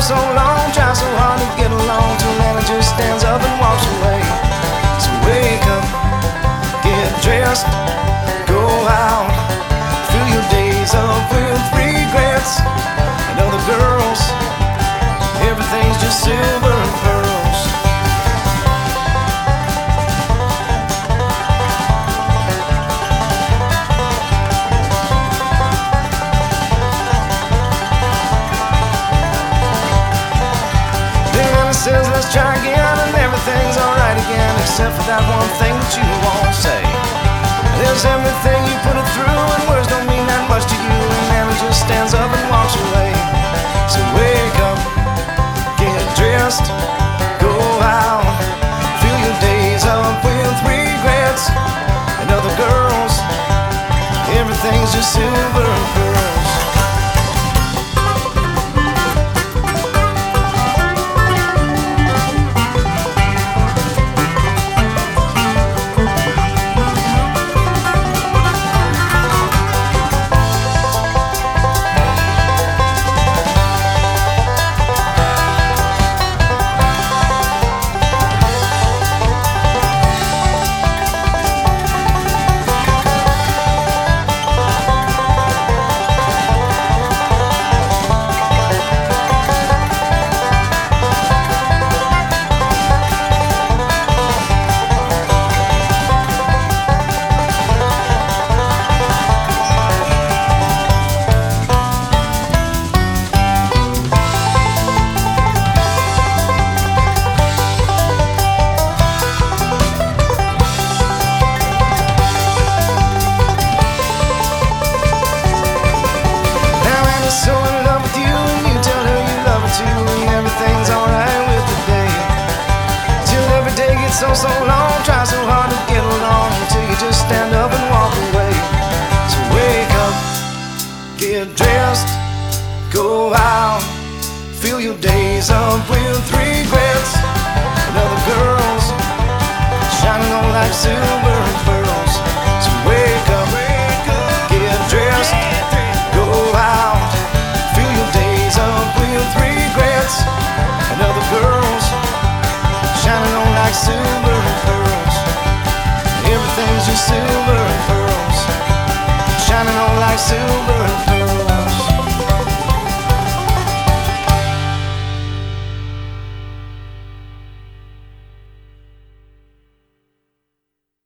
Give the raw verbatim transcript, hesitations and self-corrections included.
so long, try so hard to get along, till then it just stands up and walks away. So wake up, get dressed, go out, fill your days up with regrets and other girls. Everything's just silver and pearls. Then it says let's try again, and everything's alright again, except for that one thing that you won't say. There's everything you put it through, and words don't mean that much to you, and then it just stands up and walks away. So wake up, get dressed, go out, fill your days up with regrets and other girls. Everything's just silver and pearls. So in love with you, and you tell her you love her too, and everything's alright with the day. Till every day gets so, so long, try so hard to get along, until you just stand up and walk away. So wake up, get dressed, go out, fill your days up with regrets and other girls, shining on like silver and pearls. So wake up, get dressed, go out, and other girls, shining on like silver and pearls. Everything's just silver and pearls, shining on like silver